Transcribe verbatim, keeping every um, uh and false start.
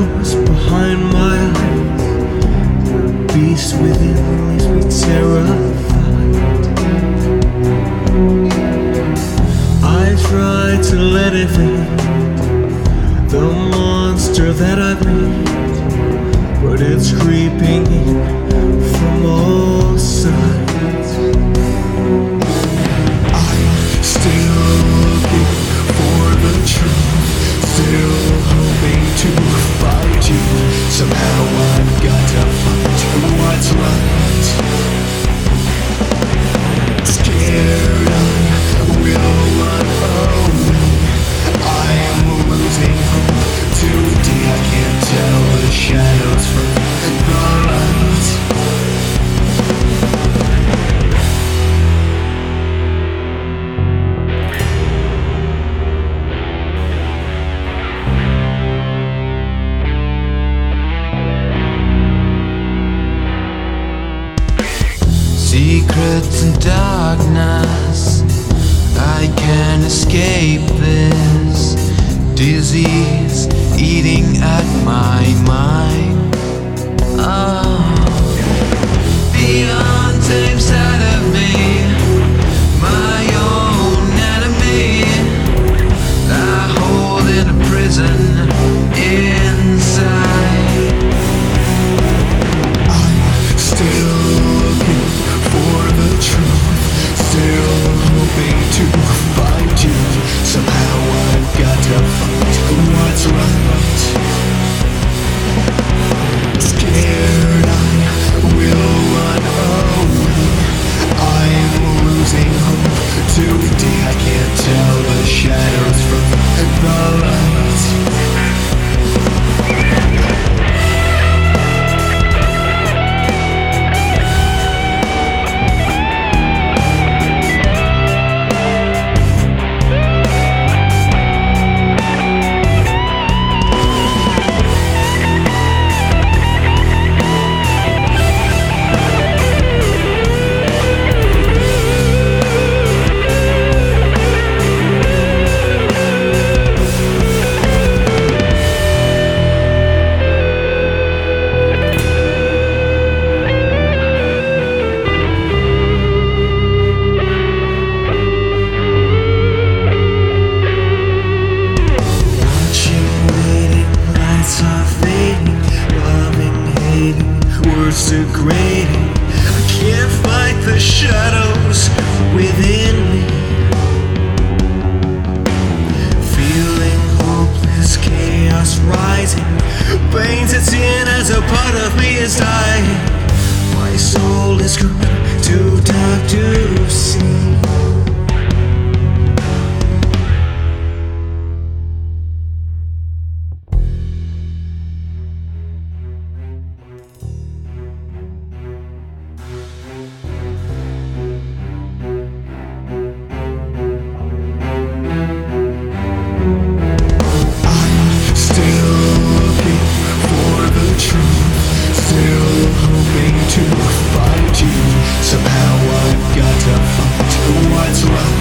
shadows behind my eyes. The beast within leaves me terrified. I try to let it fade, the monster that I've made, but it's creeping in from all sides. I'm still looking for the truth, still hoping to find you. Somehow I've got to find what's right. Scared I will run away, I am losing hope today. I can't tell the shadows from the light. Secrets and darkness, I can't escape this disease eating at my mind. Oh, the untamed side of me, my own enemy, I hold in a prison inside. I'm still looking for the truth, still hoping to find you. Somehow I've got to find what's right. Scared I will run away, I am losing hope today. I can't tell the shadows from the light. Words degrading, I can't fight the shadows within me. Feeling hopeless, chaos rising, pain sets in as a part of me is dying. My soul is grown too dark to see. To find you, somehow I've got to find what's right.